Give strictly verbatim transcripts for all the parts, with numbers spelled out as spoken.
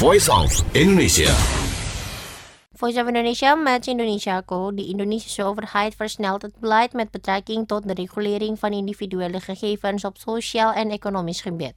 Voice of Indonesia. Voice of Indonesia met Indonesiaco. De Indonesische overheid versnelt het beleid met betrekking tot de regulering van individuele gegevens op sociaal en economisch gebied.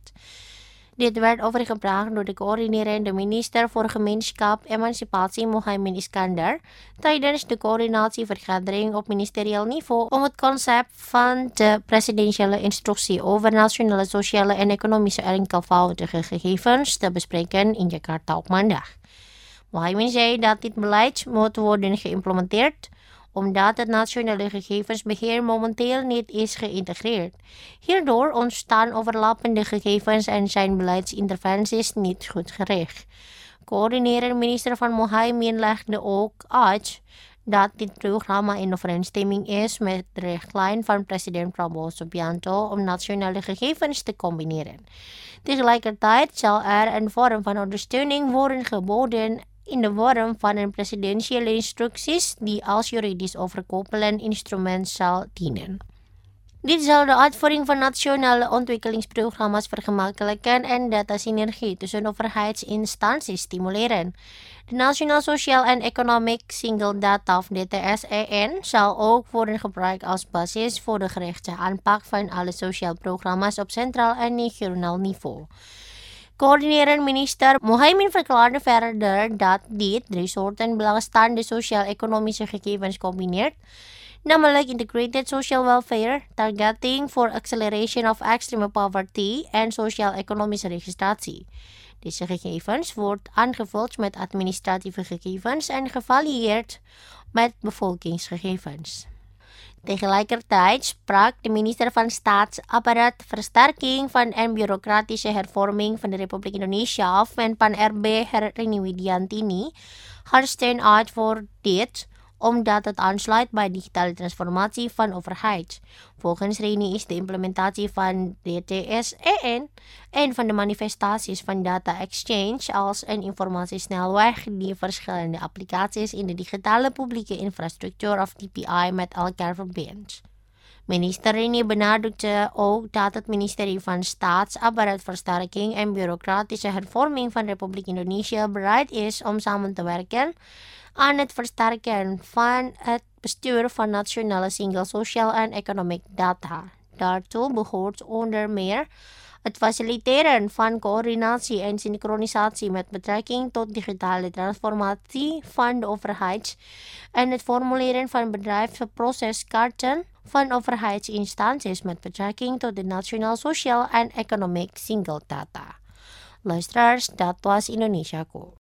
Dit werd overgebracht door de coördinerende minister voor Gemeenschap Emancipatie Muhaimin Iskandar tijdens de coördinatievergadering op ministerieel niveau om het concept van de presidentiële instructie over nationale sociale en economische enkelvoudige gegevens te bespreken in Jakarta op maandag. Muhaimin zei dat dit beleid moet worden geïmplementeerd omdat het nationale gegevensbeheer momenteel niet is geïntegreerd. Hierdoor ontstaan overlappende gegevens en zijn beleidsinterventies niet goed gericht. Coördinerend minister van Muhaimin legde ook uit dat dit programma in overeenstemming is met de richtlijn van president Prabowo Subianto om nationale gegevens te combineren. Tegelijkertijd zal er een vorm van ondersteuning worden geboden in de vorm van een presidentiële instructies die als juridisch overkoepelend instrument zal dienen. Dit zal de uitvoering van nationale ontwikkelingsprogramma's vergemakkelijken en datasynergie tussen overheidsinstanties stimuleren. De Nationaal Sociaal en Economic Single Data of D T S E N zal ook worden gebruikt als basis voor de gerichte aanpak van alle sociale programma's op centraal en regionaal niveau. Coördinerend minister Muhaimin verklaarde verder dat dit drie soorten belangstaande sociaal-economische gegevens combineert, namelijk Integrated Social Welfare, Targeting for Acceleration of Extreme Poverty en Sociaal-economische registratie. Deze gegevens wordt aangevuld met administratieve gegevens en gevarieerd met bevolkingsgegevens. Tegelijkertijd sprak de minister van Staatsapparaat, Versterking van en Bureaucratische Hervorming van de Republiek Indonesia af en Pan R B Herini Widiantini haar steun uit voor dit, omdat het aansluit bij digitale transformatie van overheid. Volgens Rini is de implementatie van D T S E N een van de manifestaties van data exchange als een informatiesnelweg die verschillende applicaties in de digitale publieke infrastructuur of D P I met elkaar verbindt. Minister Rini benadrukte ook dat het ministerie van Staatsapparaat, Versterking en Bureaucratische Hervorming van de Republiek Indonesië bereid is om samen te werken aan het versterken van het bestuur van nationale single social en economic data. Daartoe behoort onder meer het faciliteren van coördinatie en synchronisatie met betrekking tot digitale transformatie van de overheid en het formuleren van bedrijfsproceskaarten van overheidsinstanties met betrekking tot de nationaal social en economic single data. Luisteraars, dat was Indonesiaco.